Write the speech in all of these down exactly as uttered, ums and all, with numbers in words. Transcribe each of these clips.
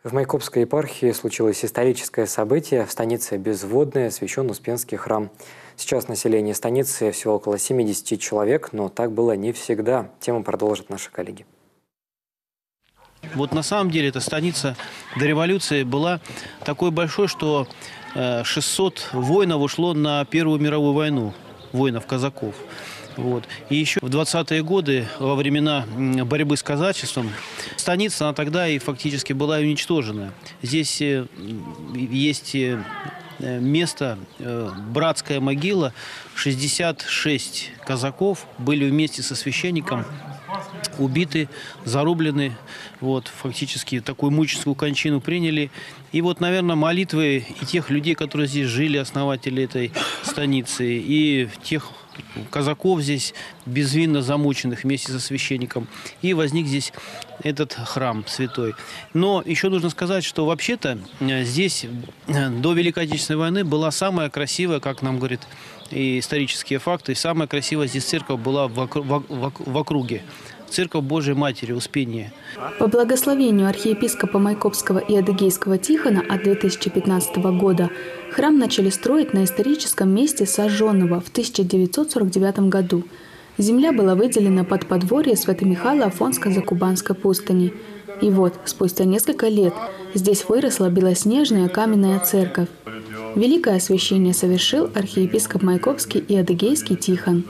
В Майкопской епархии случилось историческое событие. В станице Безводное освящен Успенский храм. Сейчас население станицы всего около семидесяти человек, но так было не всегда. Тему продолжат наши коллеги. Вот на самом деле эта станица до революции была такой большой, что шестьсот воинов ушло на Первую мировую войну, воинов-казаков. Вот. И еще в двадцатые годы, во времена борьбы с казачеством, станица она тогда и фактически была уничтожена. Здесь есть место, братская могила, шестьдесят шесть казаков были вместе со священником убиты, зарублены, вот, фактически такую мучительную кончину приняли. И вот, наверное, молитвы и тех людей, которые здесь жили, основатели этой станицы, и тех казаков здесь безвинно замученных вместе со священником. И возник здесь этот храм святой. Но еще нужно сказать, что вообще-то здесь до Великой Отечественной войны была самая красивая, как нам говорят и исторические факты, самая красивая здесь церковь была в, в, в, в округе. Церковь Божией Матери Успения. По благословению архиепископа Майкопского и Адыгейского Тихона от две тысячи пятнадцатого года храм начали строить на историческом месте сожженного в тысяча девятьсот сорок девятом году. Земля была выделена под подворье Свято-Михайло Афонско-Закубанской пустыни. И вот, спустя несколько лет, здесь выросла белоснежная каменная церковь. Великое освящение совершил архиепископ Майкопский и Адыгейский Тихон.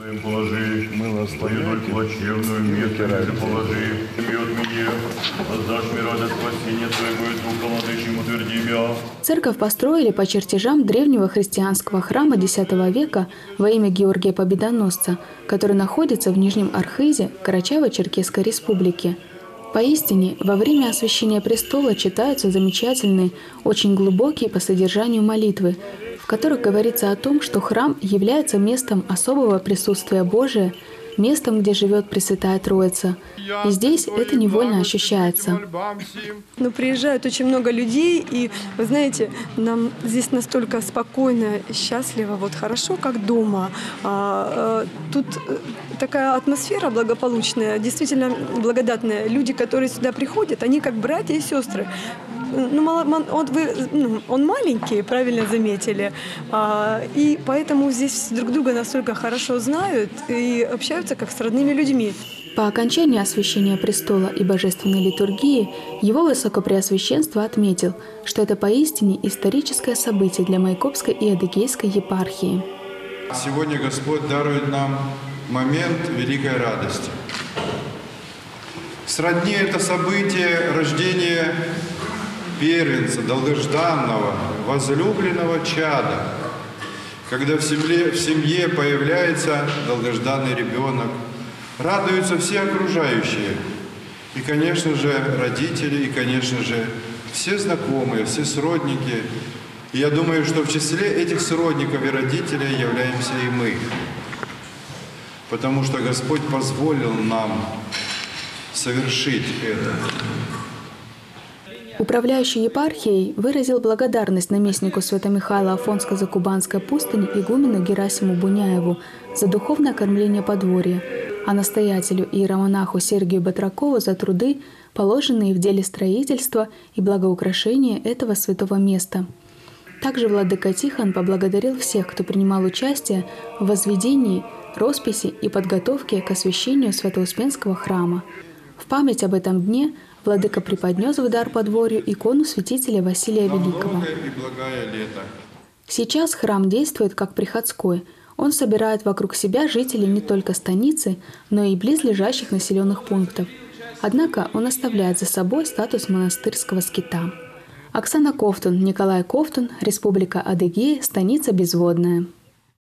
Церковь построили по чертежам древнего христианского храма десятого века во имя Георгия Победоносца, который находится в Нижнем Архизе Карачаево-Черкесской республики. Поистине, во время освящения престола читаются замечательные, очень глубокие по содержанию молитвы, в которых говорится о том, что храм является местом особого присутствия Божия, местом, где живет Пресвятая Троица. И здесь это невольно ощущается. Но приезжают очень много людей, и, вы знаете, нам здесь настолько спокойно, счастливо, вот хорошо, как дома. А, а, тут такая атмосфера благополучная, действительно благодатная. Люди, которые сюда приходят, они как братья и сестры. Ну, он, вы, ну, он маленький, правильно заметили, а, и поэтому здесь друг друга настолько хорошо знают и общаются как с родными людьми. По окончании освящения престола и божественной литургии его Высокопреосвященство отметил, что это поистине историческое событие для Майкопской и Адыгейской епархии. Сегодня Господь дарует нам момент великой радости. Сродни это событие рождения первенца, долгожданного, возлюбленного чада, когда в семье, в семье появляется долгожданный ребенок, радуются все окружающие, и, конечно же, родители, и, конечно же, все знакомые, все сродники. И я думаю, что в числе этих сродников и родителей являемся и мы, потому что Господь позволил нам совершить это. Управляющий епархией выразил благодарность наместнику Свято-Михайло Афонско-Закубанской пустыни игумену Герасиму Буняеву за духовное кормление подворья, а настоятелю и иеромонаху Сергию Батракову за труды, положенные в деле строительства и благоукрашения этого святого места. Также владыка Тихон поблагодарил всех, кто принимал участие в возведении, росписи и подготовке к освящению Свято-Успенского храма. В память об этом дне владыка преподнес в дар подворью икону святителя Василия Великого. Сейчас храм действует как приходской. Он собирает вокруг себя жителей не только станицы, но и близлежащих населенных пунктов. Однако он оставляет за собой статус монастырского скита. Оксана Ковтун, Николай Ковтун, Республика Адыгея, станица Безводная.